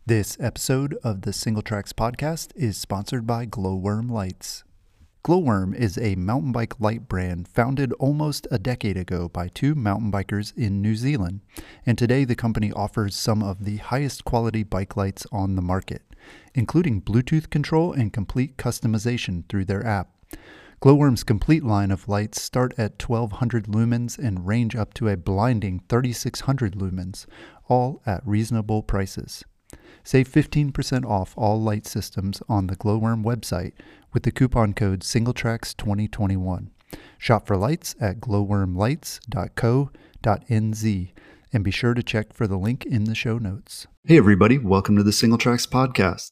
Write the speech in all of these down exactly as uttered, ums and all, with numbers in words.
This episode of the Single Tracks podcast is sponsored by Glowworm Lights. Glowworm is a mountain bike light brand founded almost a decade ago by two mountain bikers in New Zealand, and today the company offers some of the highest quality bike lights on the market, including Bluetooth control and complete customization through their app. Glowworm's complete line of lights start at twelve hundred lumens and range up to a blinding thirty-six hundred lumens, all at reasonable prices. Save fifteen percent off all light systems on the Glowworm website with the coupon code SingleTracks twenty twenty-one. Shop for lights at glowworm lights dot co dot n z and be sure to check for the link in the show notes. Hey everybody, welcome to the Single Tracks podcast.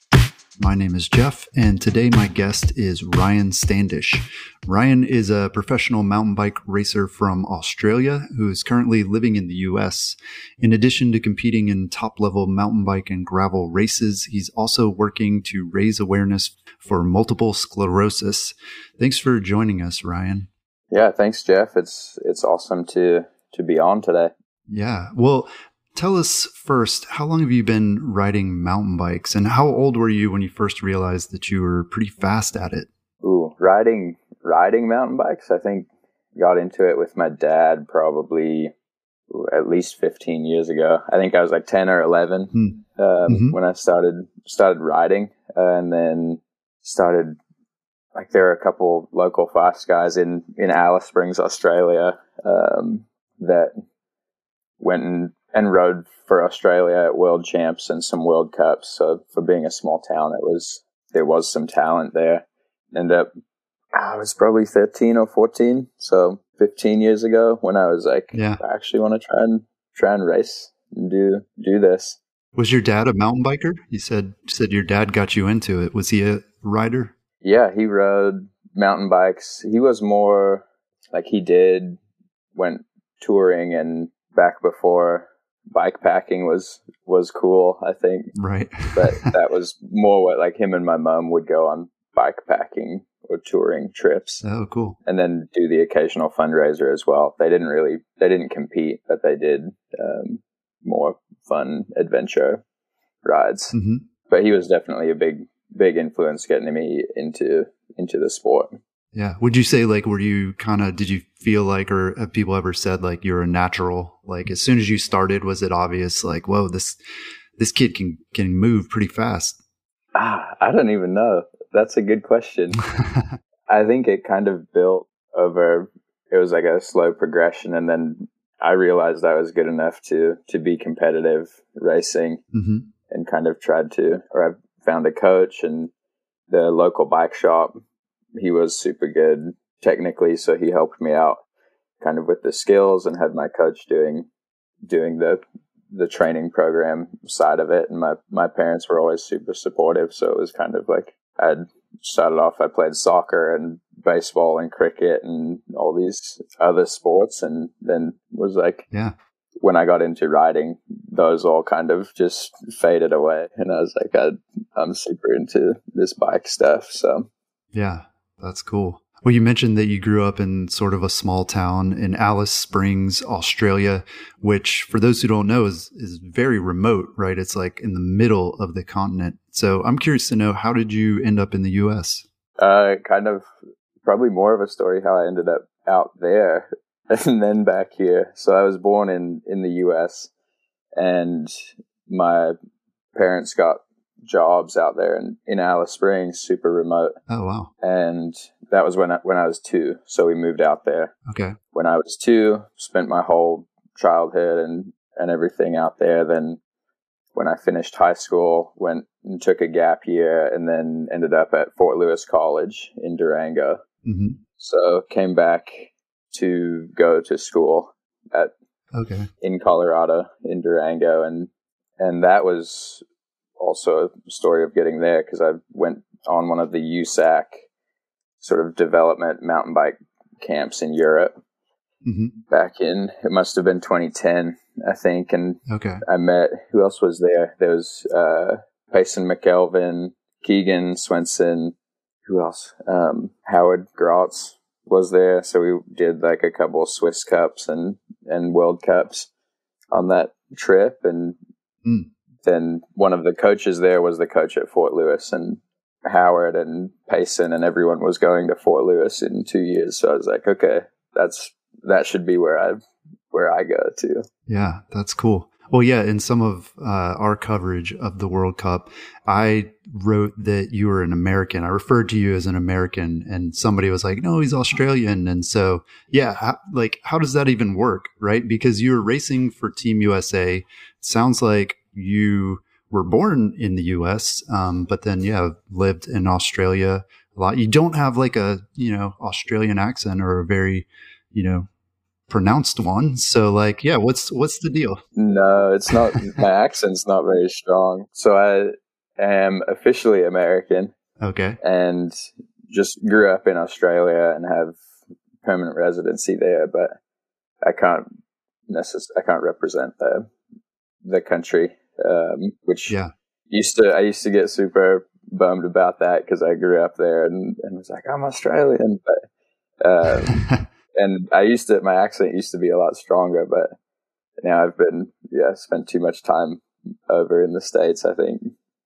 My name is Jeff, and today my guest is Ryan Standish. Ryan is a professional mountain bike racer from Australia who is currently living in the U S. In addition to competing in top-level mountain bike and gravel races, he's also working to raise awareness for multiple sclerosis. Thanks for joining us, Ryan. Yeah, thanks, Jeff. It's it's awesome to to be on today. Yeah, well, tell us first, how long have you been riding mountain bikes, and how old were you when you first realized that you were pretty fast at it? Ooh, riding riding mountain bikes, I think got into it with my dad probably ooh, at least fifteen years ago. I think I was like ten or eleven hmm. um, mm-hmm. when I started started riding, uh, and then started, like there are a couple local fast guys in, in Alice Springs, Australia, um, that went and and rode for Australia at World Champs and some World Cups. So for being a small town, it was there was some talent there. Ended up, I was probably thirteen or fourteen, so fifteen years ago when I was like, yeah. I actually want to try and try and race and do do this. Was your dad a mountain biker? You said you said your dad got you into it. Was he a rider? Yeah, he rode mountain bikes. He was more like he did went touring and back before bike packing was was cool, I think. Right. But that was more what like him and my mom would go on bike packing or touring trips. Oh, cool. And then do the occasional fundraiser as well. They didn't really they didn't compete, but they did um, more fun adventure rides. Mm-hmm. But he was definitely a big big influence getting me into into the sport. Yeah. Would you say, like, were you kind of, did you feel like, or have people ever said, like, you're a natural? Like, as soon as you started, was it obvious, like, whoa, this this kid can, can move pretty fast? Ah, I don't even know. That's a good question. I think it kind of built over, it was like a slow progression. And then I realized I was good enough to, to be competitive racing mm-hmm. and kind of tried to, or I found a coach and the local bike shop. He was super good technically, so he helped me out kind of with the skills and had my coach doing doing the the training program side of it. And my, my parents were always super supportive, so it was kind of like I'd started off, I played soccer and baseball and cricket and all these other sports, and then was like, yeah. When I got into riding, those all kind of just faded away. And I was like, I, I'm super into this bike stuff, so. Yeah. That's cool. Well, you mentioned that you grew up in sort of a small town in Alice Springs, Australia, which for those who don't know is, is very remote, right? It's like in the middle of the continent. So I'm curious to know, how did you end up in the U S? Uh, kind of probably more of a story how I ended up out there and then back here. So I was born in, in the U S and my parents got jobs out there in, in Alice Springs, super remote. Oh, wow. And that was when I, when I was two. So we moved out there. Okay. When I was two, spent my whole childhood and, and everything out there. Then when I finished high school, went and took a gap year and then ended up at Fort Lewis College in Durango. Mm-hmm. So came back to go to school at okay in Colorado in Durango. And, and that was also a story of getting there because I went on one of the U S A C sort of development mountain bike camps in Europe mm-hmm. back in, it must have been twenty ten, I think. And okay. I met, who else was there? There was uh, Payson McElvin, Keegan Swenson, who else? Um, Howard Grotz was there. So we did like a couple of Swiss Cups and, and World Cups on that trip. And mm. then one of the coaches there was the coach at Fort Lewis, and Howard and Payson and everyone was going to Fort Lewis in two years. So I was like, okay, that's that should be where I where I go to. Yeah, that's cool. Well, yeah, in some of uh, our coverage of the World Cup, I wrote that you were an American. I referred to you as an American, and somebody was like, no, he's Australian. And so, yeah, how, like, how does that even work, right? Because you were racing for Team U S A. It sounds like you were born in the U S, um, but then, yeah, lived in Australia a lot. You don't have like a, you know, Australian accent or a very, you know, pronounced one. So like, yeah, what's what's the deal? No, it's not. My accent's not very strong. So I am officially American. Okay. And just grew up in Australia and have permanent residency there, but I can't necess- I can't represent the the country, um, which yeah. used to I used to get super bummed about that because I grew up there and, and was like, I'm Australian, but um, and I used to, my accent used to be a lot stronger, but now I've been, yeah, spent too much time over in the States, I think.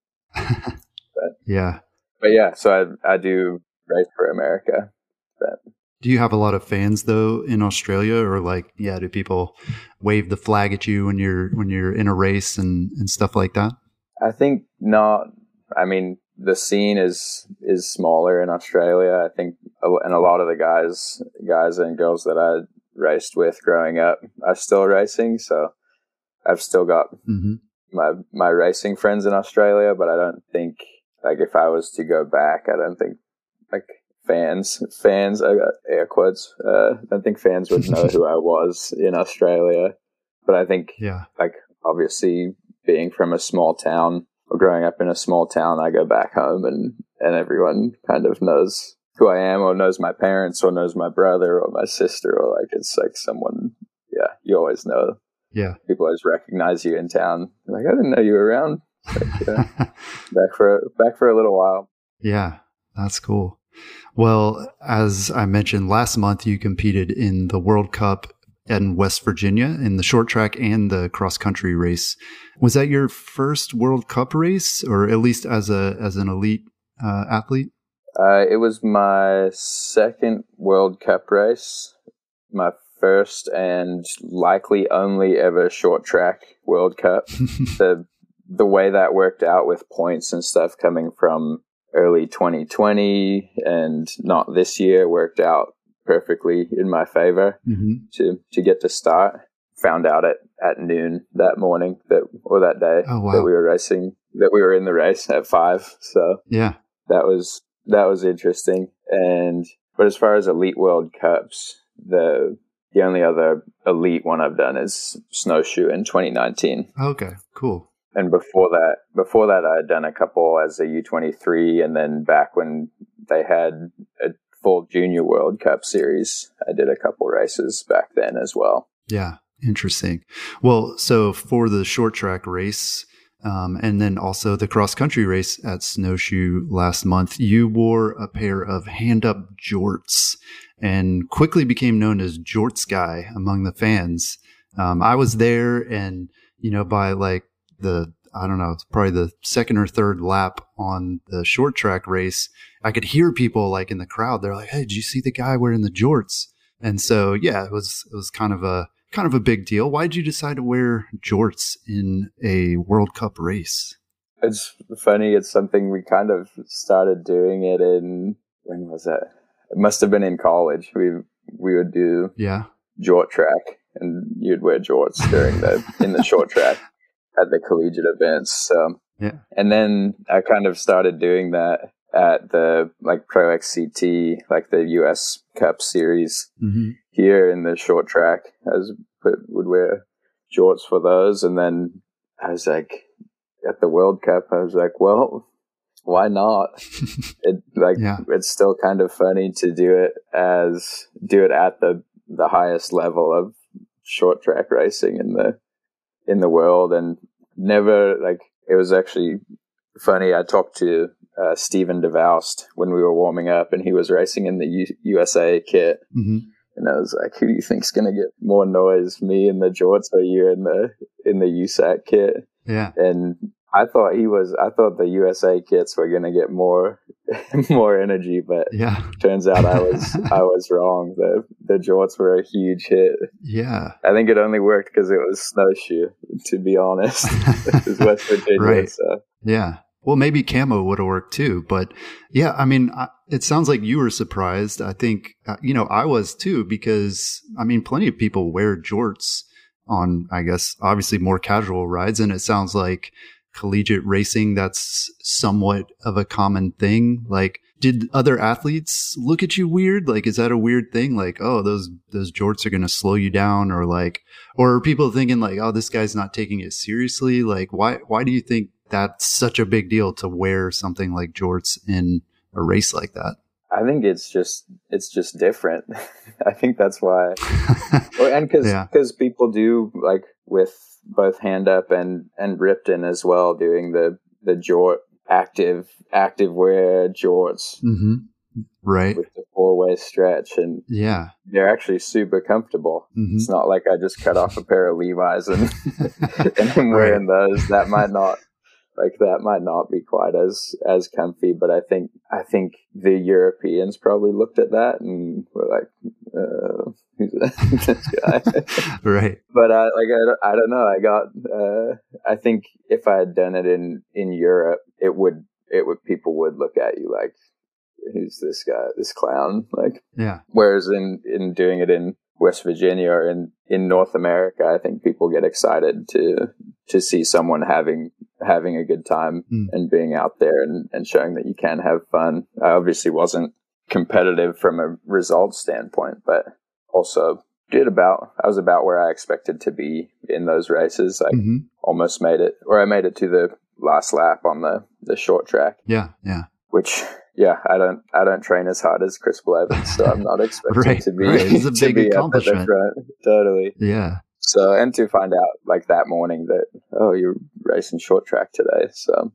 But, yeah. But yeah, so I, I do race for America. But. Do you have a lot of fans though in Australia, or like, yeah, do people wave the flag at you when you're, when you're in a race and, and stuff like that? I think not. I mean, the scene is is smaller in Australia. I think, and a lot of the guys guys and girls that I raced with growing up are still racing. So I've still got mm-hmm. my my racing friends in Australia, but I don't think, like, if I was to go back, I don't think, like, fans, fans, I got air quotes, uh, I don't think fans would know who I was in Australia. But I think, yeah, like, obviously being from a small town, or growing up in a small town, I go back home and, and everyone kind of knows who I am, or knows my parents, or knows my brother or my sister, or like, it's like someone, yeah, you always know. Yeah. People always recognize you in town. Like, I didn't know you were around. Like, yeah, back for, back for a little while. Yeah, that's cool. Well, as I mentioned last month, you competed in the World Cup in West Virginia in the short track and the cross country race. Was that your first World Cup race, or at least as a as an elite uh, athlete? Uh, it was my second World Cup race, my first and likely only ever short track World Cup. the The way that worked out with points and stuff coming from early twenty twenty and not this year worked out perfectly in my favor mm-hmm. to to get to start. Found out at, at noon that morning that or that day oh, wow. that we were racing, that we were in the race at five. So yeah, that was that was interesting. And but as far as elite World Cups, the the only other elite one I've done is snowshoe in twenty nineteen. Okay, cool. And before that, before that, I had done a couple as a U twenty-three, and then back when they had a full junior World Cup series, I did a couple races back then as well. Yeah, interesting. Well, so for the short track race, um, and then also the cross country race at Snowshoe last month, you wore a pair of hand up jorts and quickly became known as Jorts Guy among the fans. Um, I was there, and you know, by like the, I don't know, it's probably the second or third lap on the short track race, I could hear people like in the crowd. They're like, "Hey, did you see the guy wearing the jorts?" And so, yeah, it was, it was kind of a, kind of a big deal. Why did you decide to wear jorts in a World Cup race? It's funny. It's something we kind of started doing it in, when was it? It must have been in college. We, we would do yeah. jort track, and you'd wear jorts during the, in the short track at the collegiate events. So, yeah. And then I kind of started doing that at the like Pro X C T, like the U S Cup series mm-hmm. here in the short track. I was, would wear jorts for those. And then I was like, at the World Cup, I was like, well, why not? it like, yeah. It's still kind of funny to do it as, do it at the, the highest level of short track racing in the, in the world. And never, like, it was actually funny. I talked to uh, Steven DeVoust when we were warming up, and he was racing in the U- USA kit. Mm-hmm. And I was like, who do you think's going to get more noise, me in the jorts or you in the in the U S A C kit? Yeah. And I thought he was, I thought the U S A kits were going to get more, more energy, but yeah. turns out I was, I was wrong. The, the jorts were a huge hit. Yeah. I think it only worked because it was snowshoe, to be honest. It was West Virginia. Right. So. Yeah. Well, maybe camo would have worked too, but yeah, I mean, I, it sounds like you were surprised. I think, uh, you know, I was too, because I mean, plenty of people wear jorts on, I guess, obviously more casual rides. And it sounds like collegiate racing, that's somewhat of a common thing. Like, did other athletes look at you weird? Like, is that a weird thing? Like, oh, those, those jorts are going to slow you down, or like, or are people thinking like, oh, this guy's not taking it seriously? Like, why, why do you think that's such a big deal to wear something like jorts in a race like that? I think it's just, it's just different. I think that's why. And cause, yeah. cause people do, like with both Hand Up and, and Ripton as well, doing the, the jort active, active wear jorts. Mm-hmm. Right. With the four way stretch. And yeah, they're actually super comfortable. Mm-hmm. It's not like I just cut off a pair of Levi's and, and I'm wearing right. those. That might not, Like that might not be quite as, as comfy, but I think, I think the Europeans probably looked at that and were like, uh, who's this guy? Right. But I, like, I, I don't know. I got, uh, I think if I had done it in, in Europe, it would, it would, people would look at you like, who's this guy, this clown? Like, yeah. Whereas in, in doing it in West Virginia or in, in North America, I think people get excited to, to see someone having, having a good time mm. and being out there and, and showing that you can have fun. I obviously wasn't competitive from a results standpoint, but also did about, I was about where I expected to be in those races. I mm-hmm. almost made it, or I made it to the last lap on the, the short track. Yeah. Yeah. Which, yeah, I don't, I don't train as hard as Chris Blevins, so I'm not expecting right, to be, right. It's a big accomplishment. Totally. Yeah. So, and to find out like that morning that, oh, you're racing short track today. So,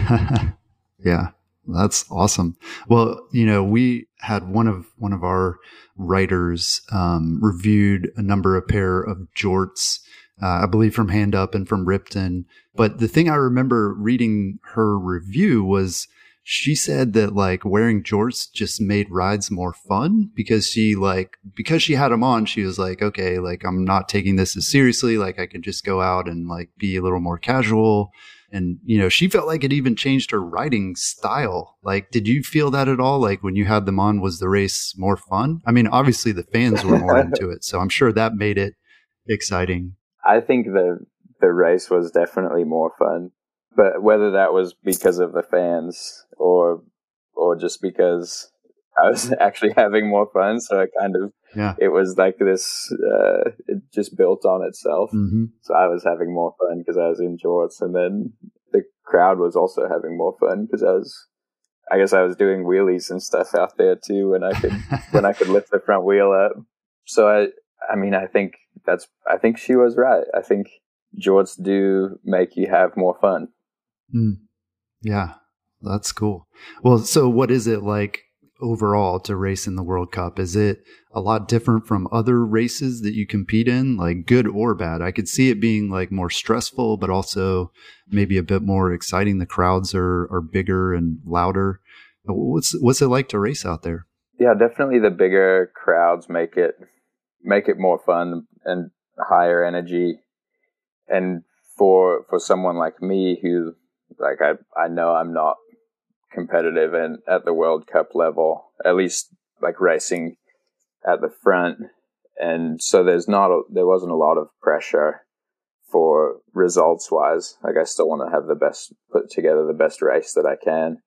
yeah, that's awesome. Well, you know, we had one of, one of our writers, um, reviewed a number of pair of jorts, uh, I believe from Hand Up and from Ripton. But the thing I remember reading her review was, she said that like wearing jorts just made rides more fun because she like, because she had them on, she was like, okay, like I'm not taking this as seriously. Like I could just go out and like be a little more casual. And, you know, she felt like it even changed her riding style. Like, did you feel that at all? Like when you had them on, was the race more fun? I mean, obviously the fans were more into it, so I'm sure that made it exciting. I think the, the race was definitely more fun. But whether that was because of the fans or or just because I was actually having more fun, so I kind of yeah. it was like this. Uh, it just built on itself. Mm-hmm. So I was having more fun because I was in jorts, and then the crowd was also having more fun because I was. I guess I was doing wheelies and stuff out there too, when I could when I could lift the front wheel up. So I, I mean, I think that's. I think she was right. I think jorts do make you have more fun. Mm. Yeah, that's cool. Well, so what is it like overall to race in the World Cup? Is it a lot different from other races that you compete in, like good or bad? I could see it being like more stressful, but also maybe a bit more exciting. The crowds are, are bigger and louder. What's, what's it like to race out there? Yeah, definitely the bigger crowds make it, make it more fun and higher energy. And for, for someone like me who, Like I, I know I'm not competitive and at the World Cup level, at least like racing at the front. And so there's not, a, there wasn't a lot of pressure for results wise. Like I still want to have the best, put together the best race that I can.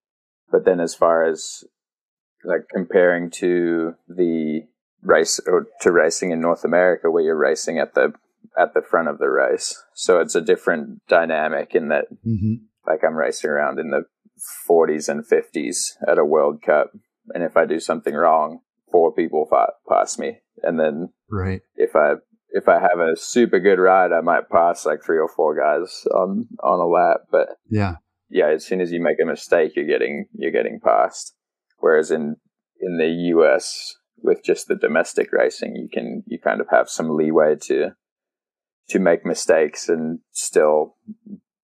But then as far as like comparing to the race or to racing in North America where you're racing at the at the front of the race. So it's a different dynamic in that mm-hmm. like I'm racing around in the forties and fifties at a World Cup. And if I do something wrong, four people pass me. And then right. if I, if I have a super good ride, I might pass like three or four guys on, on a lap. But yeah, yeah, as soon as you make a mistake, you're getting, you're getting passed. Whereas in, in the U S with just the domestic racing, you can, you kind of have some leeway to, to make mistakes and still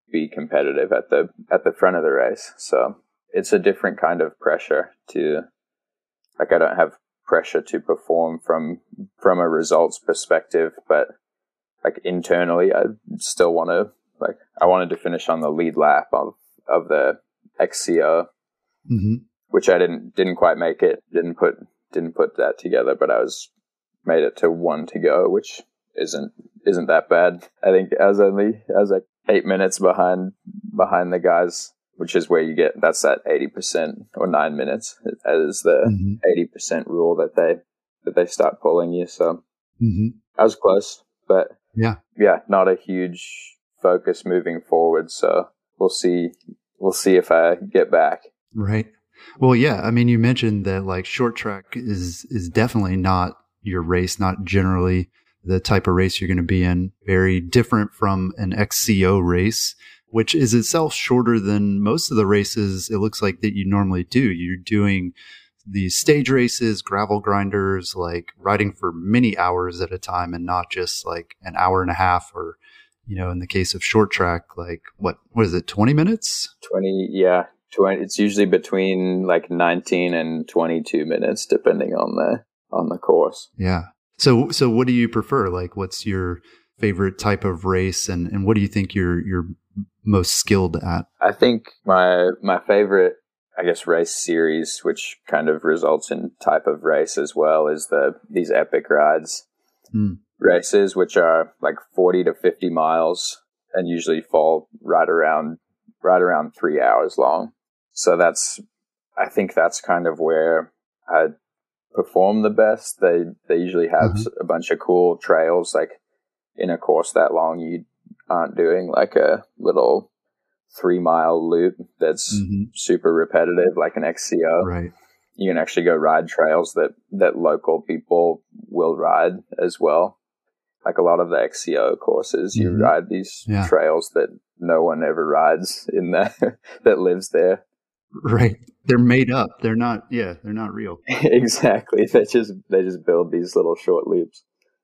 be competitive at the at the front of the race. So it's a different kind of pressure to, like, I don't have pressure to perform from from a results perspective, but like internally, I still want to, like, I wanted to finish on the lead lap of of the X C O, mm-hmm. which I didn't didn't quite make it. Didn't put didn't put that together, but I was made it to one to go, which isn't isn't that bad. I think I was only I was like eight minutes behind behind the guys, which is where you get, that's that eighty percent or nine minutes. That is the mm-hmm. eighty percent rule that they that they start pulling you. So mm-hmm. I was close, but yeah, yeah, not a huge focus moving forward. So we'll see. We'll see if I get back. Right. Well, yeah. I mean, you mentioned that like short track is is definitely not your race, not generally the type of race you're going to be in. Very different from an X C O race, which is itself shorter than most of the races it looks like that you normally do. You're doing these stage races, gravel grinders, like riding for many hours at a time and not just like an hour and a half or, you know, in the case of short track, like what, what is it? twenty minutes? twenty. Yeah. twenty. It's usually between like nineteen and twenty-two minutes, depending on the, on the course. Yeah. So, so what do you prefer? Like, what's your favorite type of race and, and what do you think you're, you're most skilled at? I think my, my favorite, I guess, race series, which kind of results in type of race as well, is the, these epic rides mm. races, which are like forty to fifty miles and usually fall right around, right around three hours long. So that's, I think that's kind of where I perform the best. They, they usually have mm-hmm. a bunch of cool trails, like in a course that long, you aren't doing like a little three mile loop that's mm-hmm. super repetitive, like an X C O. Right. You can actually go ride trails that, that local people will ride as well. Like a lot of the X C O courses, mm-hmm. you ride these yeah. trails that no one ever rides in there that lives there. Right. They're made up. They're not, yeah, they're not real. Exactly. They just, they just build these little short loops.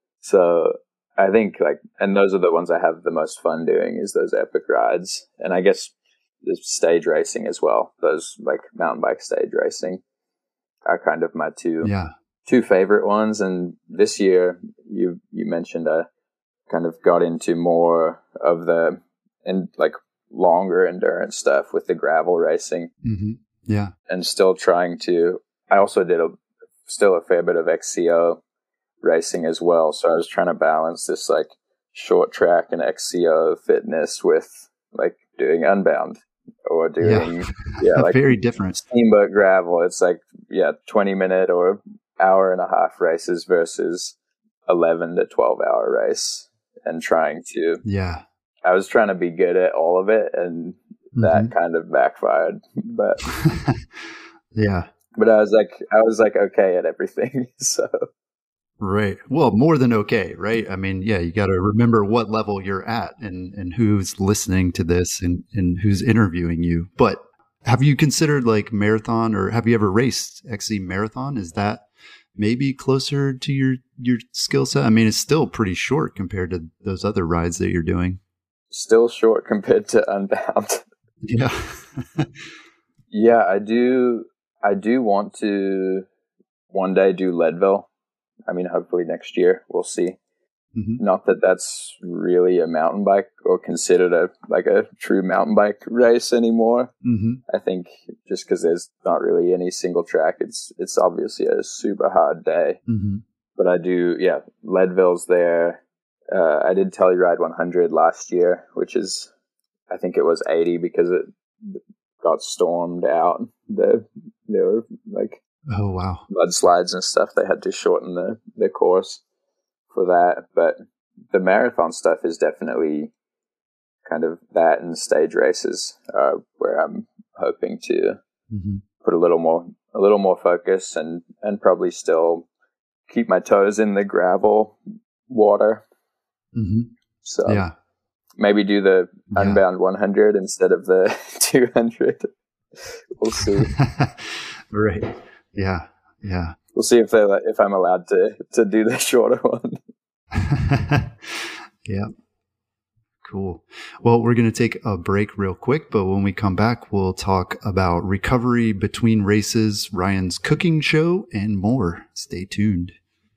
So I think like, and those are the ones I have the most fun doing, is those epic rides. And I guess the stage racing as well. Those like mountain bike stage racing are kind of my two, yeah. two favorite ones. And this year you, you mentioned I kind of got into more of the, and like longer endurance stuff with the gravel racing. Mm-hmm. Yeah. And still trying to, I also did a, still a fair bit of X C O racing as well. So I was trying to balance this like short track and X C O fitness with like doing Unbound or doing, yeah, yeah like very different steamboat gravel. It's like, yeah, twenty minute or hour and a half races versus eleven to twelve hour race, and trying to, yeah, I was trying to be good at all of it, and that mm-hmm. kind of backfired, but yeah, but I was like, I was like, okay at everything. So, right. Well, more than okay, right? I mean, yeah, you got to remember what level you're at and, and who's listening to this and, and who's interviewing you. But have you considered like marathon, or have you ever raced X C marathon? Is that maybe closer to your, your skill set? I mean, it's still pretty short compared to those other rides that you're doing. Still short compared to Unbound. Yeah. Yeah, I do. I do want to one day do Leadville. I mean, hopefully next year. We'll see. Mm-hmm. Not that that's really a mountain bike or considered a like a true mountain bike race anymore. Mm-hmm. I think just because there's not really any single track, it's it's obviously a super hard day. Mm-hmm. But I do, yeah, Leadville's there. Uh, I did Telluride one hundred last year, which is, I think it was eighty because it got stormed out. The, there were like, oh wow, mudslides and stuff. They had to shorten the, the course for that. But the marathon stuff is definitely kind of that, and stage races uh, where I'm hoping to mm-hmm. put a little more, a little more focus, and, and probably still keep my toes in the gravel water. Mm-hmm. So yeah, maybe do the Unbound yeah. one hundred instead of the two hundred. We'll see. Right. Yeah. Yeah. We'll see if they if I'm allowed to to do the shorter one. Yeah. Cool. Well, we're going to take a break real quick, but when we come back, we'll talk about recovery between races, Ryan's cooking show, and more. Stay tuned.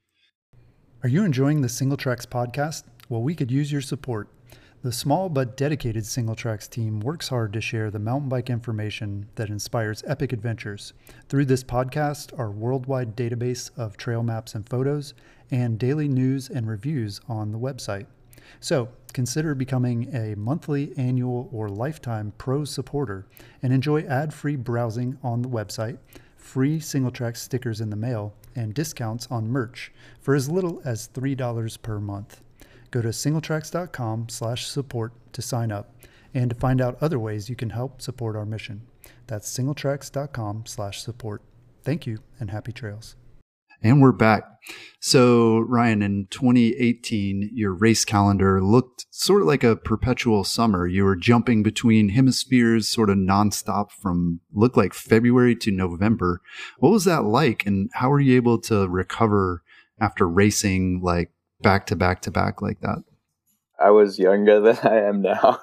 Are you enjoying the Single Tracks podcast? Well, we could use your support. The small but dedicated Single Tracks team works hard to share the mountain bike information that inspires epic adventures through this podcast, our worldwide database of trail maps and photos, and daily news and reviews on the website. So consider becoming a monthly, annual, or lifetime pro supporter and enjoy ad-free browsing on the website, free Single Tracks stickers in the mail, and discounts on merch for as little as three dollars per month. Go to singletracks.com slash support to sign up and to find out other ways you can help support our mission. That's singletracks.com slash support. Thank you and happy trails. And we're back. So, Ryan, in twenty eighteen, your race calendar looked sort of like a perpetual summer. You were jumping between hemispheres sort of nonstop from, looked like February to November. What was that like? And how were you able to recover after racing like back to back to back like that? I was younger than I am now.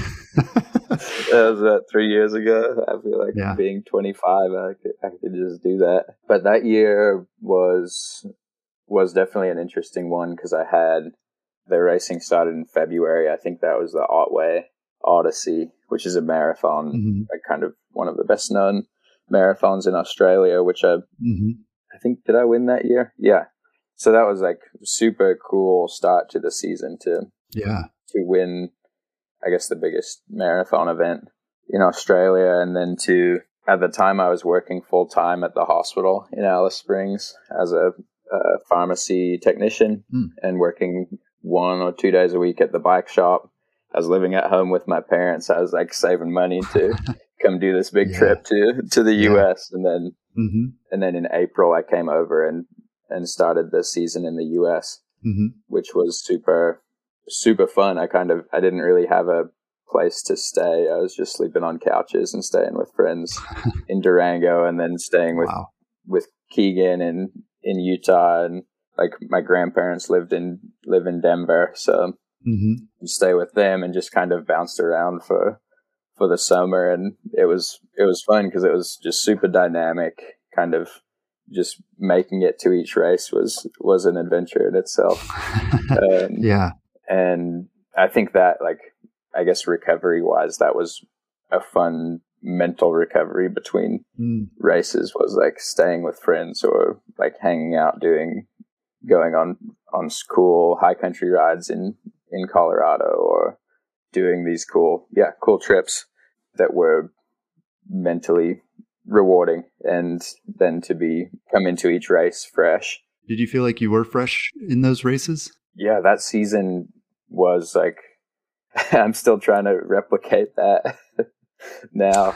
That was about three years ago. I feel like yeah. being twenty-five, I could, I could just do that. But that year was was definitely an interesting one because I had the racing started in February. I think that was the Otway Odyssey, which is a marathon, mm-hmm. like kind of one of the best known marathons in Australia. Which I, mm-hmm. I think, did I win that year? Yeah. So that was like super cool start to the season to yeah to win, I guess, the biggest marathon event in Australia. And then to, at the time I was working full time at the hospital in Alice Springs as a, a pharmacy technician mm. and working one or two days a week at the bike shop. I was living at home with my parents. I was like saving money to come do this big yeah. trip to, to the U S. Yeah. And then, mm-hmm. and then in April I came over and, and started the season in the U S, mm-hmm. which was super, super fun. I kind of, I didn't really have a place to stay. I was just sleeping on couches and staying with friends in Durango and then staying with, wow. with Keegan in, in Utah. And like my grandparents lived in, live in Denver. So mm-hmm. stay with them and just kind of bounced around for, for the summer. And it was, it was fun because it was just super dynamic, kind of just making it to each race was, was an adventure in itself. Um, yeah. And I think that, like, I guess recovery wise, that was a fun mental recovery between mm. races, was like staying with friends or like hanging out, doing, going on, on cool high country rides in, in Colorado, or doing these cool, yeah, cool trips that were mentally rewarding, and then to be come into each race fresh. Did you feel like you were fresh in those races? Yeah, that season was like, I'm still trying to replicate that now.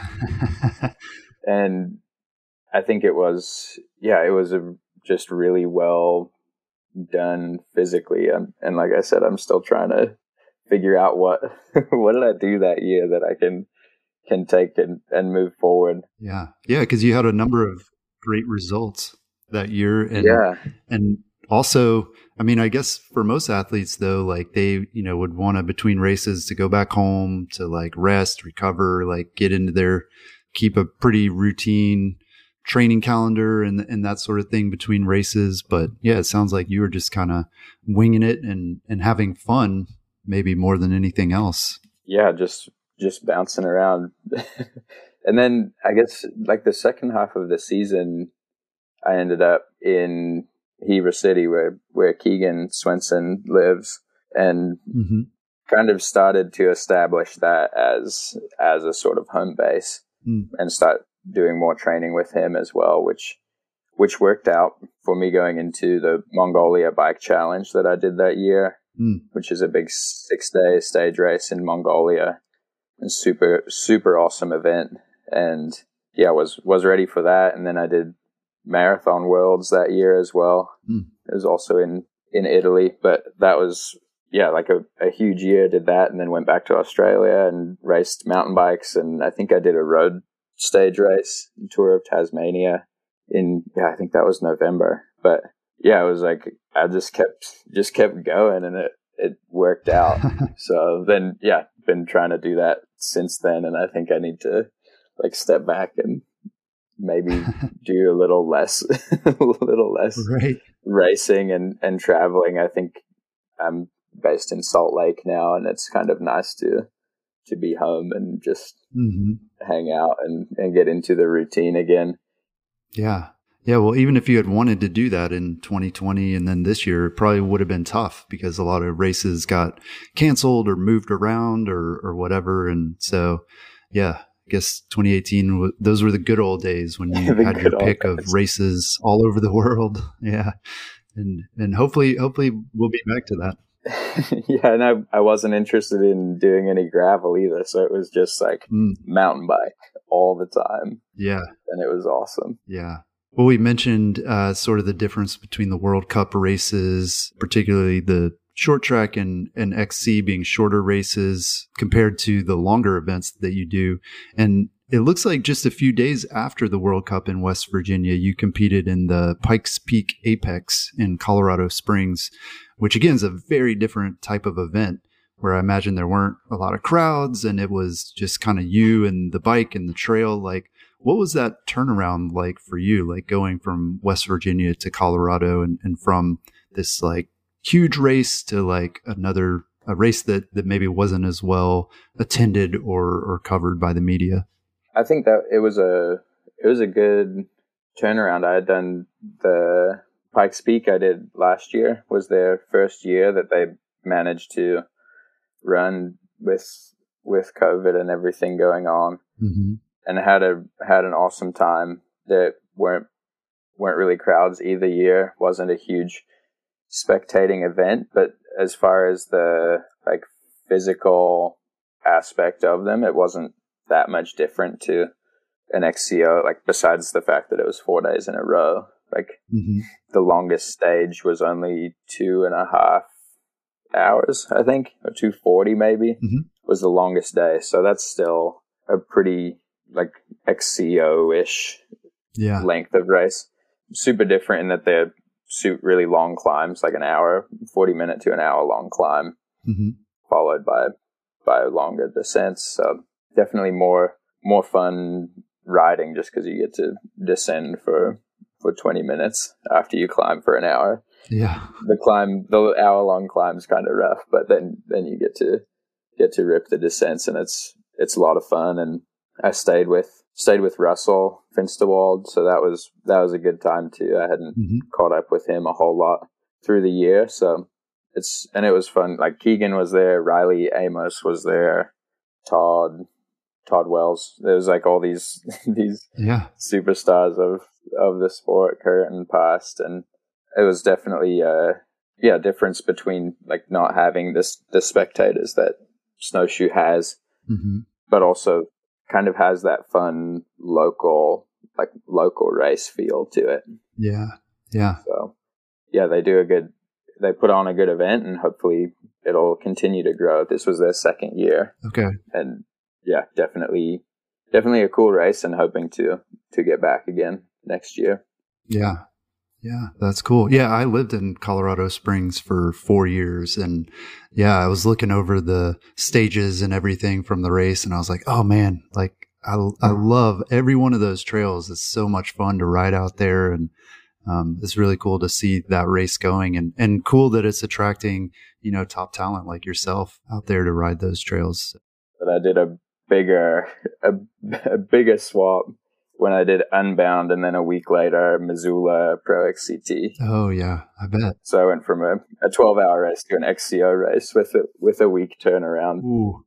And I think it was, yeah, it was a, just really well done physically. And, and like I said, I'm still trying to figure out what, what did I do that year that I can, can take and, and move forward. Yeah. Yeah. Cause you had a number of great results that year. And, yeah. and also, I mean, I guess for most athletes though, like they, you know, would want to between races to go back home to like rest, recover, like get into their, keep a pretty routine training calendar and, and that sort of thing between races. But yeah, it sounds like you were just kind of winging it and, and having fun, maybe more than anything else. Yeah. Just, just bouncing around. And then I guess like the second half of the season, I ended up in Heber City where, where Keegan Swenson lives, and mm-hmm. kind of started to establish that as, as a sort of home base mm. and start doing more training with him as well, which, which worked out for me going into the Mongolia Bike Challenge that I did that year, mm. which is a big six day stage race in Mongolia. A super, super awesome event. And yeah, was, was ready for that. And then I did Marathon Worlds that year as well. Mm. It was also in, in Italy, but that was, yeah, like a, a huge year. Did that and then went back to Australia and raced mountain bikes. And I think I did a road stage race, Tour of Tasmania in, yeah, I think that was November. But yeah, it was like, I just kept, just kept going, and it, it worked out. So then, yeah, been trying to do that since then. And I think I need to like step back and maybe do a little less, a little less right. racing and, and traveling. I think I'm based in Salt Lake now, and it's kind of nice to, to be home and just mm-hmm. hang out and, and get into the routine again. Yeah. Yeah. Well, even if you had wanted to do that in twenty twenty and then this year, it probably would have been tough because a lot of races got canceled or moved around or, or whatever. And so, yeah, I guess twenty eighteen, those were the good old days when you had your pick of races all over the world. Yeah. And, and hopefully, hopefully we'll be back to that. Yeah. And I, I wasn't interested in doing any gravel either. So it was just like mm. mountain bike all the time. Yeah. And it was awesome. Yeah. Well, we mentioned uh, sort of the difference between the World Cup races, particularly the short track and, and X C being shorter races compared to the longer events that you do. And it looks like just a few days after the World Cup in West Virginia, you competed in the Pikes Peak Apex in Colorado Springs, which again is a very different type of event where I imagine there weren't a lot of crowds and it was just kind of you and the bike and the trail. Like, what was that turnaround like for you, like going from West Virginia to Colorado and, and from this like huge race to like another, a race that, that maybe wasn't as well attended or, or covered by the media? I think that it was a, it was a good turnaround. I had done the Pikes Peak I did last year, was their first year that they managed to run with, with COVID and everything going on. Mm-hmm. And had a had an awesome time. There weren't weren't really crowds either year. Wasn't a huge spectating event, but as far as the like physical aspect of them, it wasn't that much different to an X C O. Like besides the fact that it was four days in a row, like mm-hmm. the longest stage was only two and a half hours, I think, or two forty maybe mm-hmm. was the longest day. So that's still a pretty like X C O-ish yeah. length of race. Super different in that they're suit really long climbs, like an hour, forty minute to an hour long climb, mm-hmm. followed by by longer descents. So definitely more more fun riding just because you get to descend for for twenty minutes after you climb for an hour. Yeah, the climb, the hour long climb is kind of rough, but then then you get to get to rip the descents, and it's it's a lot of fun. And I stayed with stayed with Russell Finsterwald, so that was that was a good time too. I hadn't mm-hmm. caught up with him a whole lot through the year, so it's and it was fun. Like Keegan was there, Riley Amos was there, Todd Todd Wells. There was like all these these yeah. superstars of of the sport, Kurt and past, and it was definitely a yeah difference between like not having this the spectators that Snowshoe has, mm-hmm. but also kind of has that fun local, like local race feel to it. Yeah. Yeah. So yeah, they do a good, they put on a good event and hopefully it'll continue to grow. This was their second year. Okay. And yeah, definitely, definitely a cool race and hoping to, to get back again next year. Yeah. Yeah, that's cool. Yeah, I lived in Colorado Springs for four years. And yeah, I was looking over the stages and everything from the race. And I was like, oh man, like I, I love every one of those trails. It's so much fun to ride out there. And um, it's really cool to see that race going and, and cool that it's attracting, you know, top talent like yourself out there to ride those trails. But I did a bigger, a, a bigger swap when I did Unbound, and then a week later, Missoula Pro X C T. Oh yeah, I bet. So I went from a, a twelve hour race to an X C O race with a, with a week turnaround. Ooh.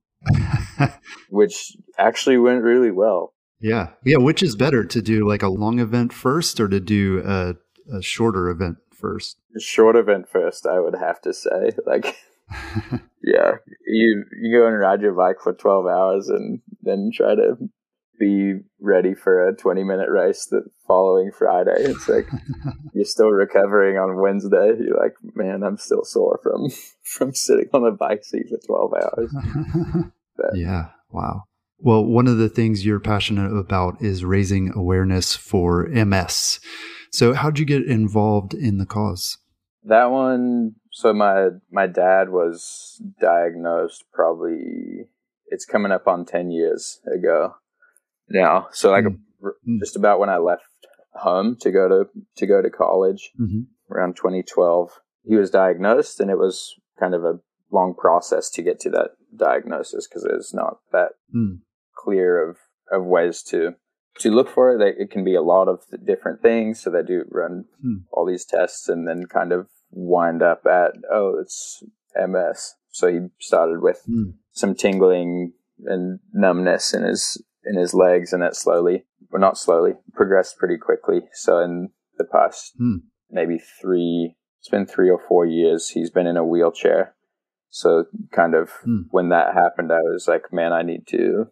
Which actually went really well. Yeah. Yeah. Which is better, to do like a long event first or to do a, a shorter event first? A short event first, I would have to say. Like, yeah, you, you go and ride your bike for twelve hours and then try to be ready for a twenty minute race the following Friday. It's like you're still recovering on Wednesday. You're like, man, I'm still sore from from sitting on a bike seat for twelve hours. But, yeah. Wow. Well, one of the things you're passionate about is raising awareness for M S. So how'd you get involved in the cause? That one So my my dad was diagnosed probably, it's coming up on ten years ago now. So like mm. a, just about when I left home to go to to go to college, mm-hmm. around twenty twelve, he was diagnosed, and it was kind of a long process to get to that diagnosis because there's not that mm. clear of of ways to to look for it. They, it can be a lot of different things. So they do run mm. all these tests and then kind of wind up at, oh, it's M S. So he started with mm. some tingling and numbness in his in his legs, and that slowly, well, not slowly, progressed pretty quickly. So in the past mm. maybe three, it's been three or four years, he's been in a wheelchair. So kind of mm. when that happened, I was like, man, I need to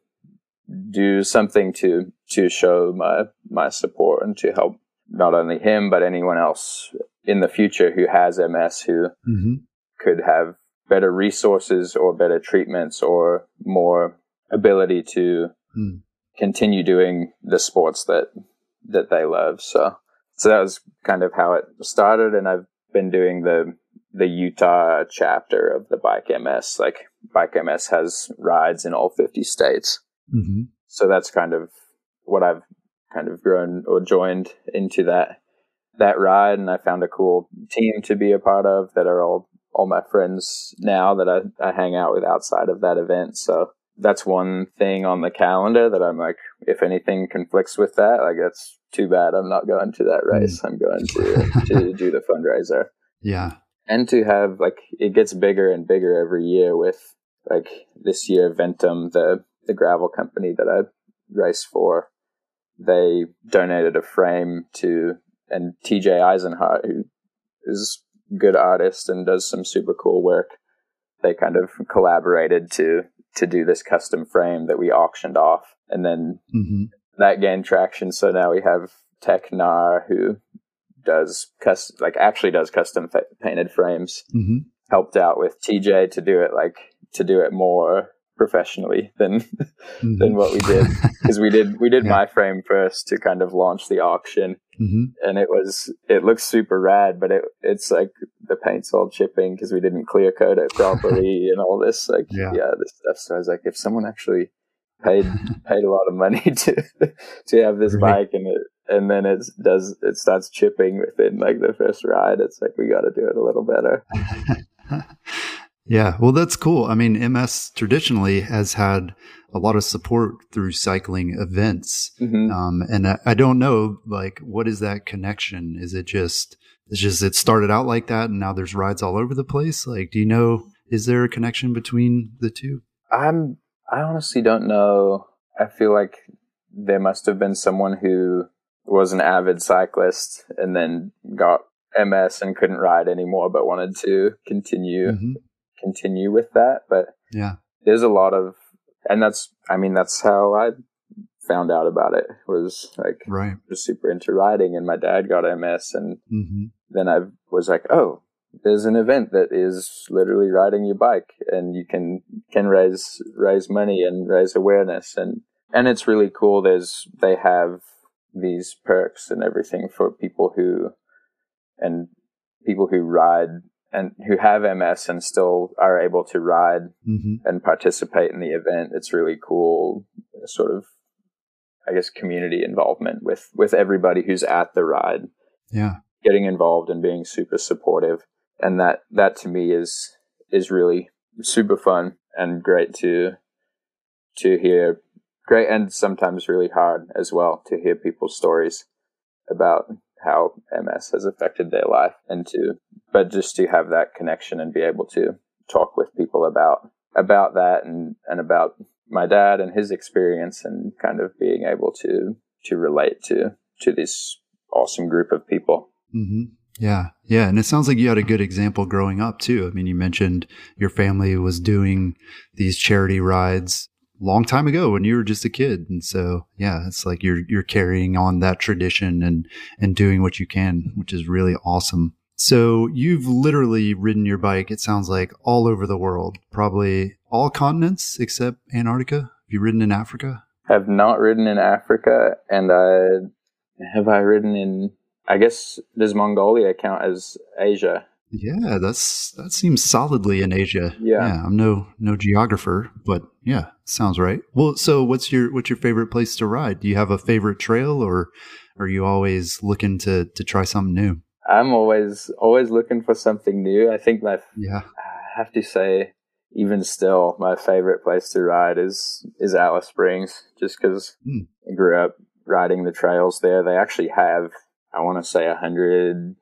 do something to to show my my support and to help not only him but anyone else in the future who has M S who mm-hmm. could have better resources or better treatments or more ability to mm. continue doing the sports that that they love. So so that was kind of how it started, and I've been doing the the Utah chapter of the Bike M S. Like Bike M S has rides in all fifty states. Mm-hmm. So that's kind of what I've kind of grown or joined into that that ride, and I found a cool team to be a part of that are all all my friends now that I, I hang out with outside of that event. So that's one thing on the calendar that I'm like, if anything conflicts with that, like that's too bad. I'm not going to that race. Mm. I'm going to to do the fundraiser. Yeah. And to have, like, it gets bigger and bigger every year with, like, this year Ventum, the the gravel company that I race for, they donated a frame to, and T J Eisenhart, who is a good artist and does some super cool work, they kind of collaborated to to do this custom frame that we auctioned off. And then mm-hmm. that gained traction. So now we have Technar, who does custom, like actually does custom fa- painted frames, mm-hmm. helped out with T J to do it like to do it more professionally than mm-hmm. than what we did, because we did we did yeah. my frame first to kind of launch the auction, mm-hmm. and it was it looks super rad, but it it's like the paint's all chipping because we didn't clear coat it properly and all this like yeah. yeah this stuff. So I was like, if someone actually paid paid a lot of money to to have this right. bike and it and then it does it starts chipping within like the first ride, it's like we got to do it a little better. Yeah, well, that's cool. I mean, M S traditionally has had a lot of support through cycling events. Mm-hmm. Um, and I, I don't know, like, what is that connection? Is it just, it's just, it started out like that and now there's rides all over the place? Like, do you know, is there a connection between the two? I'm, I honestly don't know. I feel like there must have been someone who was an avid cyclist and then got M S and couldn't ride anymore, but wanted to continue. Mm-hmm. continue with that. But yeah, there's a lot of, and that's, I mean, that's how I found out about it, was like, right. was super into riding, and my dad got M S, and mm-hmm. then I was like, oh, there's an event that is literally riding your bike, and you can, can raise, raise money and raise awareness. And, and it's really cool. There's, they have these perks and everything for people who, and people who ride and who have M S and still are able to ride mm-hmm. and participate in the event. It's really cool, sort of, I guess, community involvement with, with everybody who's at the ride. Yeah. Getting involved and being super supportive. And that, that to me is, is really super fun and great to, to hear. Great. And sometimes really hard as well to hear people's stories about how M S has affected their life, and to, but just to have that connection and be able to talk with people about, about that and, and about my dad and his experience, and kind of being able to, to relate to, to this awesome group of people. Mm-hmm. Yeah. Yeah. And it sounds like you had a good example growing up too. I mean, you mentioned your family was doing these charity rides long time ago when you were just a kid. And so, yeah, it's like you're, you're carrying on that tradition and, and doing what you can, which is really awesome. So you've literally ridden your bike, it sounds like, all over the world, probably all continents except Antarctica. Have you ridden in Africa? Have not ridden in Africa. And I have I ridden in, I guess, does Mongolia count as Asia? Yeah, that's that seems solidly in Asia. Yeah. Yeah, I'm no no geographer, but yeah, sounds right. Well, so what's your what's your favorite place to ride? Do you have a favorite trail, or are you always looking to to try something new? I'm always always looking for something new. I think my Yeah. I have to say, even still, my favorite place to ride is is Alice Springs, just because Mm. I grew up riding the trails there. They actually have, I want to say, a hundred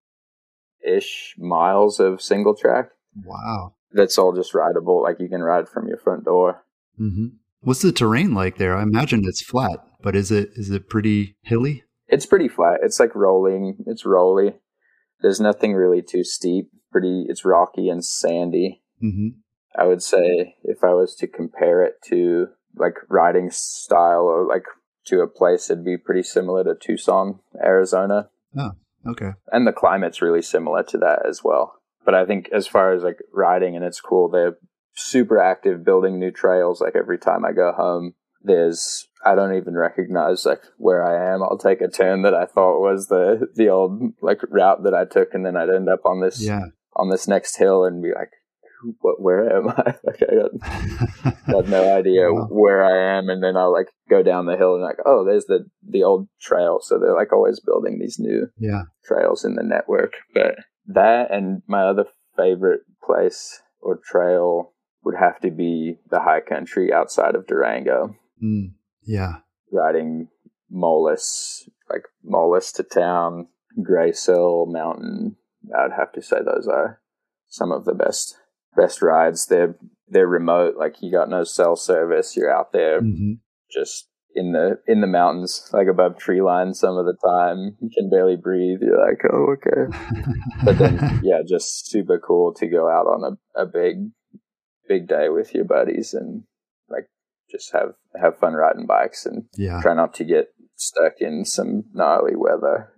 ish miles of single track. Wow. That's all just rideable. Like you can ride from your front door. Mm-hmm. What's the terrain like there? I imagine it's flat, but is it is it pretty hilly? It's pretty flat. It's like rolling. It's rolly. There's nothing really too steep. Pretty. It's rocky and sandy. Mm-hmm. I would say if I was to compare it to like riding style or like to a place, it'd be pretty similar to Tucson, Arizona. Oh, okay. And the climate's really similar to that as well. But I think as far as like riding, and it's cool, they're super active building new trails. Like every time I go home, there's, I don't even recognize like where I am. I'll take a turn that I thought was the, the old like route that I took. And then I'd end up on this, yeah. on this next hill and be like, what, where am I? Like I got, got no idea wow. where I am. And then I'll like go down the hill and like, oh, there's the, the old trail. So they're like always building these new yeah. trails in the network. But that and my other favorite place or trail would have to be the high country outside of Durango. Mm, yeah. Riding Molas, like Molas to town, Graysill Mountain. I'd have to say those are some of the best best rides. They're they're remote, like you got no cell service. You're out there mm-hmm. just in the in the mountains, like above tree line some of the time. You can barely breathe. You're like, oh, okay. But then yeah, just super cool to go out on a, a big big day with your buddies and like just have have fun riding bikes and yeah. try not to get stuck in some gnarly weather.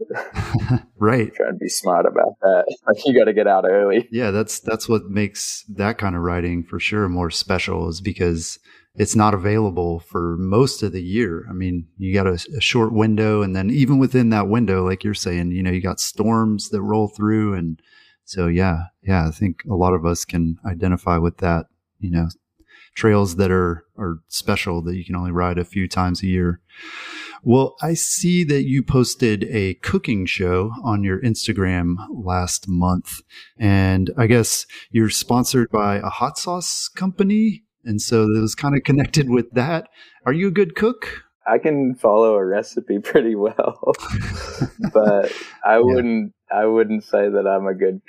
Right. Try and be smart about that. Like you got to get out early. Yeah, that's that's what makes that kind of riding for sure more special, is because it's not available for most of the year. I mean, you got a, a short window, and then even within that window, like you're saying, you know, you got storms that roll through. And so, yeah, yeah, I think a lot of us can identify with that, you know, trails that are, are special that you can only ride a few times a year. Well, I see that you posted a cooking show on your Instagram last month, and I guess you're sponsored by a hot sauce company. And so it was kind of connected with that. Are you a good cook? I can follow a recipe pretty well, but I yeah. wouldn't, I wouldn't say that I'm a good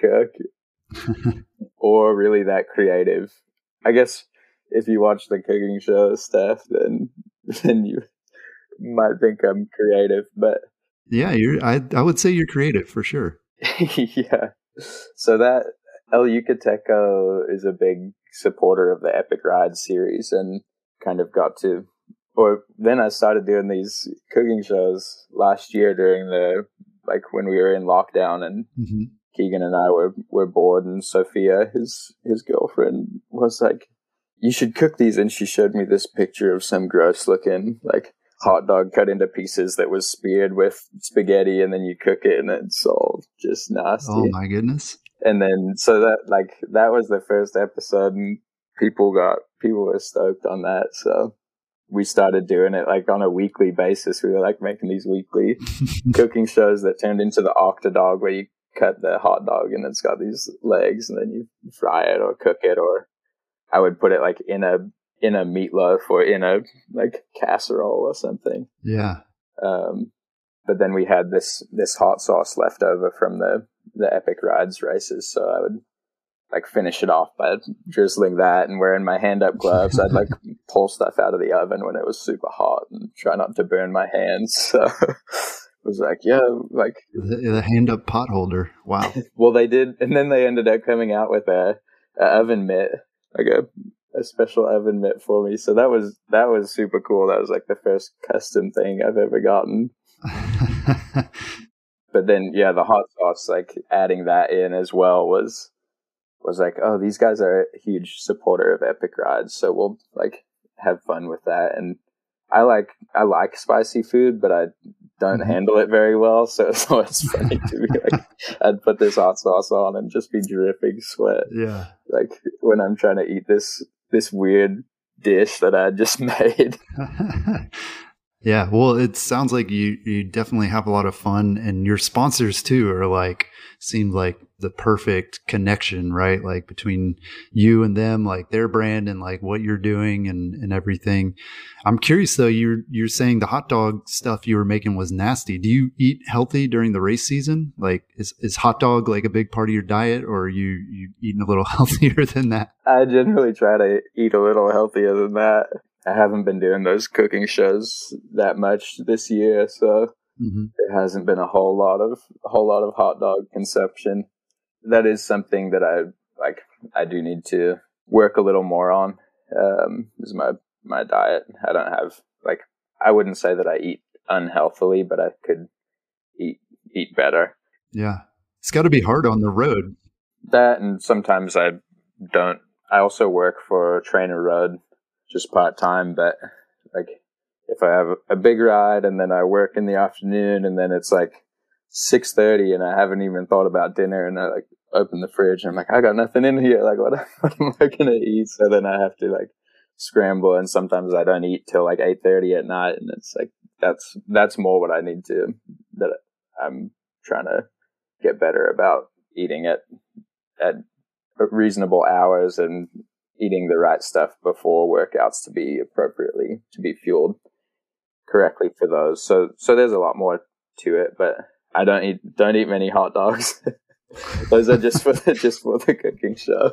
cook or really that creative. I guess if you watch the cooking show stuff, then, then you might think I'm creative, but yeah, you're, I, I would say you're creative for sure. Yeah. So that El Yucateco is a big supporter of the Epic Ride series and kind of got to, or then I started doing these cooking shows last year during the, like when we were in lockdown and mm-hmm. Keegan and I were, were bored, and Sophia, his, his girlfriend, was like, you should cook these. And she showed me this picture of some gross looking, like, hot dog cut into pieces that was speared with spaghetti, and then you cook it and it's all just nasty. Oh my goodness. And then, so that, like, that was the first episode and people got, people were stoked on that. So we started doing it like on a weekly basis. We were like making these weekly cooking shows that turned into the Octodog, where you cut the hot dog and it's got these legs and then you fry it or cook it, or I would put it like in a, in a meatloaf or in a like casserole or something. Yeah. Um, but then we had this, this hot sauce left over from the, the Epic Rides races. So I would like finish it off by drizzling that and wearing my hand up gloves. I'd like pull stuff out of the oven when it was super hot and try not to burn my hands. So it was like, yeah, like the, the hand up pot holder. Wow. Well, they did. And then they ended up coming out with a, a oven mitt, like a, a special oven mitt for me. So that was, that was super cool. That was like the first custom thing I've ever gotten. But then, yeah, the hot sauce, like adding that in as well was, was like, oh, these guys are a huge supporter of Epic Rides. So we'll like have fun with that. And I like, I like spicy food, but I don't mm-hmm. handle it very well. So it's always funny to be like, I'd put this hot sauce on and just be dripping sweat. Yeah. Like when I'm trying to eat this, this weird dish that I just made. Yeah. Well, it sounds like you, you definitely have a lot of fun, and your sponsors too are like, seem like the perfect connection, right? Like between you and them, like their brand and like what you're doing and, and everything. I'm curious though, you're, you're saying the hot dog stuff you were making was nasty. Do you eat healthy during the race season? Like is, is hot dog like a big part of your diet, or are you, you eating a little healthier than that? I generally try to eat a little healthier than that. I haven't been doing those cooking shows that much this year, so mm-hmm. there hasn't been a whole lot of a whole lot of hot dog consumption. That is something that I like. I do need to work a little more on. Um, is my my diet. I don't have like I wouldn't say that I eat unhealthily, but I could eat eat better. Yeah, it's got to be hard on the road. That, and sometimes I don't. I also work for Trainer Road, just part time, but like if I have a big ride and then I work in the afternoon and then it's like six thirty and I haven't even thought about dinner, and I like open the fridge and I'm like, I got nothing in here. Like, what, what am I going to eat? So then I have to like scramble, and sometimes I don't eat till like eight thirty at night. And it's like, that's, that's more what I need to, that I'm trying to get better about eating at, at reasonable hours and eating the right stuff before workouts to be appropriately, to be fueled correctly for those. So, so there's a lot more to it, but I don't eat, don't eat many hot dogs. Those are just for the, just for the cooking show.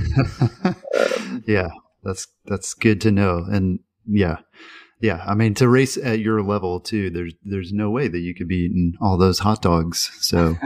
Um, yeah, that's, that's good to know. And yeah, yeah. I mean, to race at your level too, there's, there's no way that you could be eating all those hot dogs. So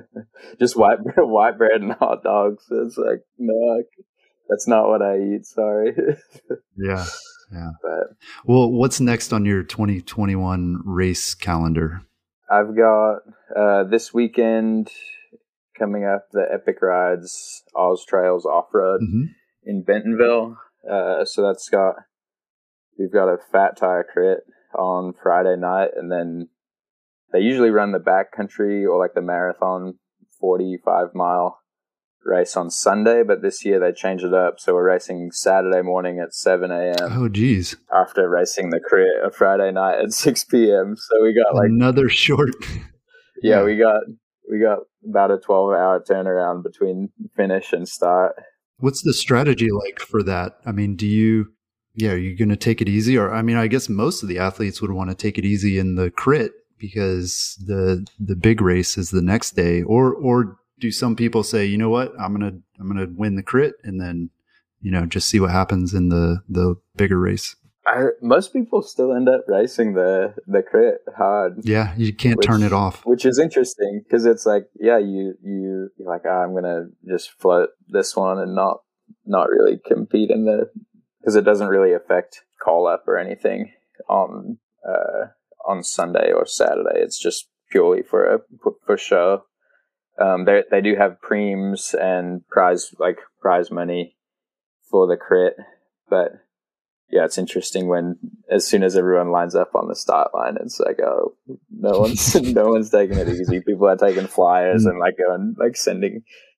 just white bread, white bread and hot dogs. It's like, no, that's not what I eat. Sorry. Yeah. Yeah. But, well, what's next on your twenty twenty-one race calendar? I've got, uh, this weekend coming up, the Epic Rides Oz Trails Off-Road mm-hmm. in Bentonville. Uh, so that's got, we've got a fat tire crit on Friday night, and then they usually run the backcountry or like the marathon forty-five mile race on Sunday, but this year they changed it up. So we're racing Saturday morning at seven a.m. Oh, geez. After racing the crit a Friday night at six p.m. So we got like another short. yeah, yeah, we got, we got about a twelve hour turnaround between finish and start. What's the strategy like for that? I mean, do you, yeah, are you going to take it easy? Or, I mean, I guess most of the athletes would want to take it easy in the crit because the, the big race is the next day. Or, or do some people say, you know what, I'm going to, I'm going to win the crit and then, you know, just see what happens in the, the bigger race? I, most people still end up racing the, the crit hard. Yeah, you can't which, turn it off. Which is interesting because it's like, yeah, you, you, you're like, oh, I'm going to just float this one and not, not really compete in the, because it doesn't really affect call up or anything on, uh, on Sunday or Saturday. It's just purely for a, for show. Um, they, they do have preems and prize, like prize money for the crit, but yeah, it's interesting when as soon as everyone lines up on the start line, it's like, oh, no one's no one's taking it easy. People are taking flyers and like going like sending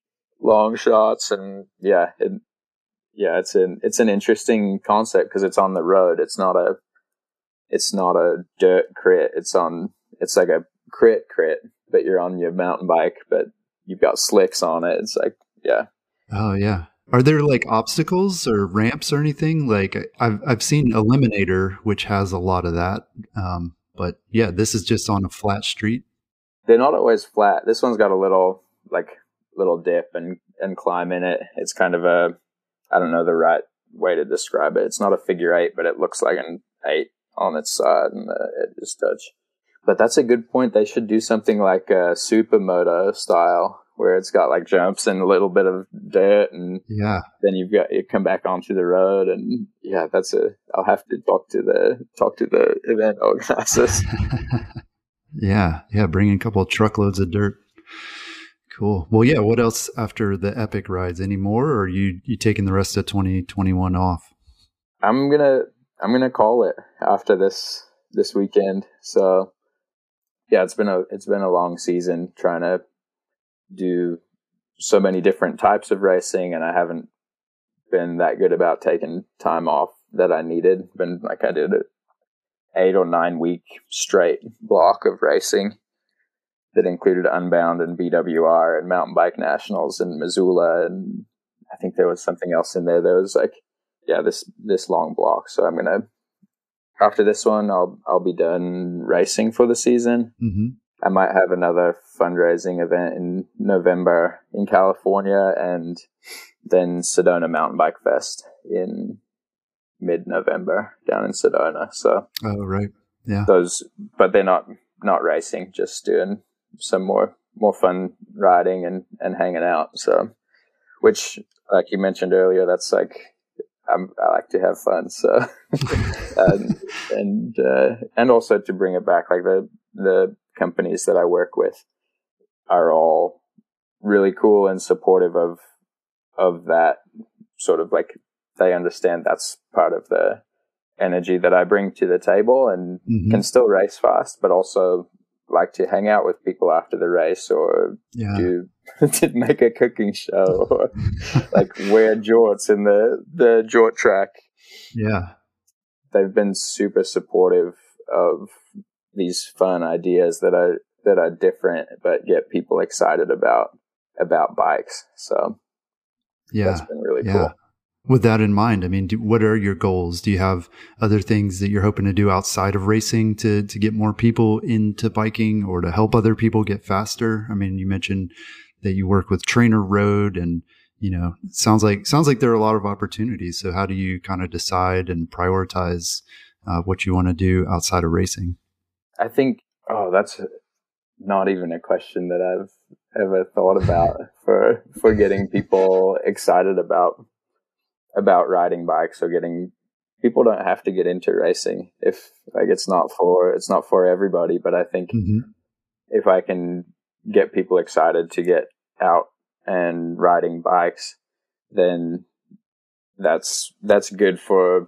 long shots, and yeah, it, yeah, it's an it's an interesting concept because it's on the road. It's not a it's not a dirt crit. It's on it's like a crit crit, but you're on your mountain bike, but you've got slicks on it. It's like, yeah. Oh yeah. Are there like obstacles or ramps or anything? Like I've I've seen Eliminator, which has a lot of that. Um, but yeah, this is just on a flat street. They're not always flat. This one's got a little like little dip and, and climb in it. It's kind of a, I don't know the right way to describe it. It's not a figure eight, but it looks like an eight on its side and the edges touch. But that's a good point. They should do something like a supermoto style, where it's got like jumps and a little bit of dirt, and yeah, then you've got you come back onto the road, and yeah, that's a. I'll have to talk to the talk to the event organizers. yeah, yeah, bring in a couple of truckloads of dirt. Cool. Well, yeah. What else after the Epic rides? Any more, or are you you taking the rest of twenty twenty-one off? I'm gonna I'm gonna call it after this this weekend. So yeah, it's been a it's been a long season trying to do so many different types of racing, and I haven't been that good about taking time off that I needed. Been like I did an eight or nine week straight block of racing that included Unbound and B W R and Mountain Bike Nationals and Missoula, and I think there was something else in there. There was like, yeah, this this long block. So I'm gonna after this one, I'll I'll be done racing for the season. Mm-hmm. I might have another fundraising event in November in California, and then Sedona Mountain Bike Fest in mid-November down in Sedona. So, oh right, yeah, those, but they're not not racing, just doing some more more fun riding and and hanging out. So, which, like you mentioned earlier, that's like I'm, I like to have fun. So, and and uh, and also to bring it back, like the the companies that I work with are all really cool and supportive of of that sort of like, they understand that's part of the energy that I bring to the table, and mm-hmm. can still race fast, but also like to hang out with people after the race, or yeah. do to make a cooking show, or like wear jorts in the the jort track. Yeah, they've been super supportive of these fun ideas that are that are different but get people excited about about bikes. So yeah, that's been really yeah. cool. With that in mind, I mean, do, what are your goals? Do you have other things that you're hoping to do outside of racing to to get more people into biking, or to help other people get faster? I mean, you mentioned that you work with Trainer Road, and you know, it sounds like sounds like there are a lot of opportunities. So how do you kind of decide and prioritize uh, what you want to do outside of racing? I think, oh, that's not even a question that I've ever thought about for for getting people excited about about riding bikes, or getting people don't have to get into racing if like it's not for it's not for everybody. But I think mm-hmm. if I can get people excited to get out and riding bikes, then that's that's good for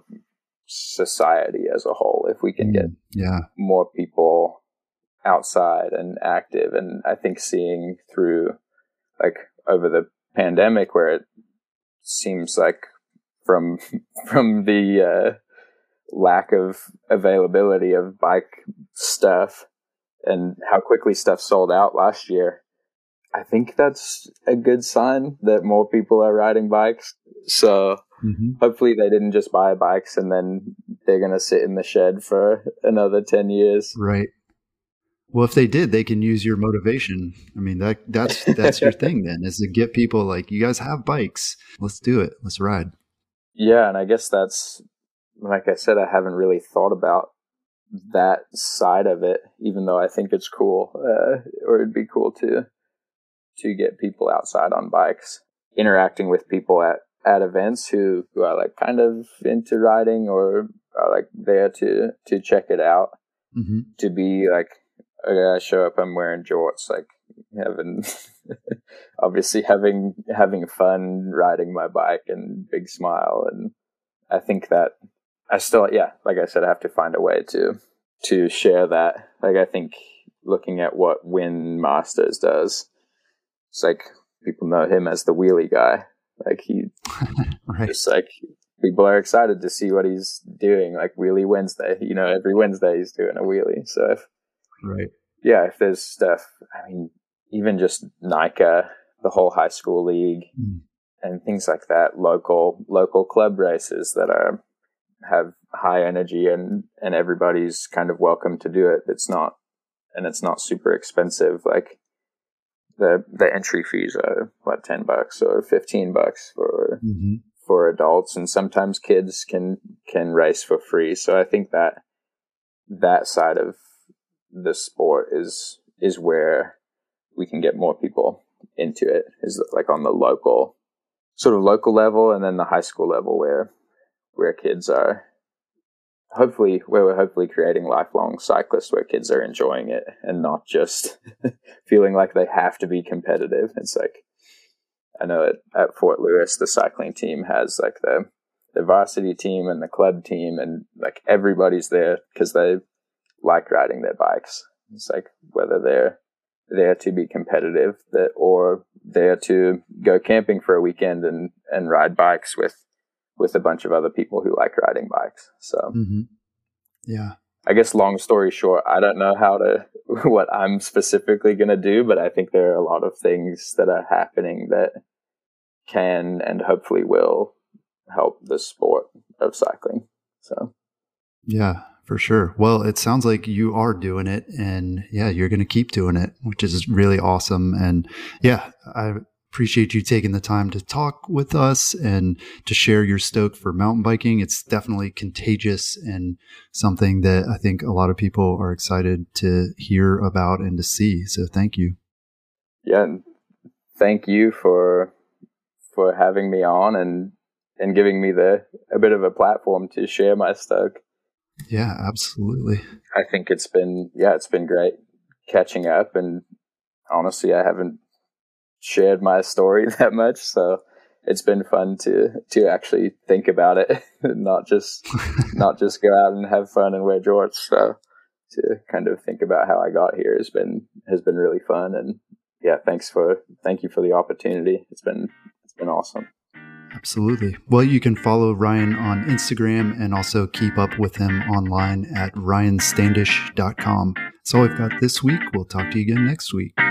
society as a whole. If we can mm, get yeah. more people outside and active, and I think seeing through like over the pandemic, where it seems like from from the uh, lack of availability of bike stuff and how quickly stuff sold out last year, I think that's a good sign that more people are riding bikes. So mm-hmm. hopefully they didn't just buy bikes and then they're going to sit in the shed for another ten years. Right. Well, if they did, they can use your motivation. I mean, that that's that's your thing then, is to get people like, you guys have bikes. Let's do it. Let's ride. Yeah, and I guess that's, like I said, I haven't really thought about that side of it, even though I think it's cool, uh, or it'd be cool to to get people outside on bikes, interacting with people at, at events who, who are like kind of into riding, or are like there to, to check it out, mm-hmm. to be like, okay, I show up, I'm wearing jorts, like having, obviously having, having fun riding my bike, and big smile. And I think that I still, yeah, like I said, I have to find a way to, to share that. Like, I think looking at what Win Masters does, it's like people know him as the wheelie guy. Like he, right. just like people are excited to see what he's doing. Like Wheelie Wednesday, you know, every Wednesday he's doing a wheelie. So if, right. yeah, if there's stuff, I mean, even just NICA, the whole high school league, mm. and things like that, local local club races that are have high energy, and and everybody's kind of welcome to do it. It's not, and it's not super expensive. Like the the entry fees are what, ten bucks or fifteen bucks for mm-hmm. for adults, and sometimes kids can can race for free. So I think that that side of the sport is is where we can get more people into it, is like on the local sort of local level, and then the high school level where where kids are hopefully where we're hopefully creating lifelong cyclists, where kids are enjoying it and not just feeling like they have to be competitive. It's like, I know at, at Fort Lewis, the cycling team has like the the varsity team and the club team, and like everybody's there because they like riding their bikes. It's like whether they're there to be competitive that or there to go camping for a weekend and, and ride bikes with, with a bunch of other people who like riding bikes. So mm-hmm. yeah, I guess long story short, I don't know how to, what I'm specifically going to do, but I think there are a lot of things that are happening that can and hopefully will help the sport of cycling. So, yeah, for sure. Well, it sounds like you are doing it, and yeah, you're going to keep doing it, which is really awesome. And yeah, I appreciate you taking the time to talk with us and to share your stoke for mountain biking. It's definitely contagious and something that I think a lot of people are excited to hear about and to see. So thank you. Yeah. Thank you for, for having me on and, and giving me the, a bit of a platform to share my stoke. Yeah, absolutely. I think it's been, yeah, it's been great catching up, and honestly, I haven't shared my story that much, so it's been fun to to actually think about it, not just not just go out and have fun and wear jorts. So to kind of think about how I got here has been has been really fun, and yeah, thanks for thank you for the opportunity. It's been it's been awesome. Absolutely. Well, you can follow Ryan on Instagram and also keep up with him online at ryan standish dot com. That's all I've got this week. We'll talk to you again next week.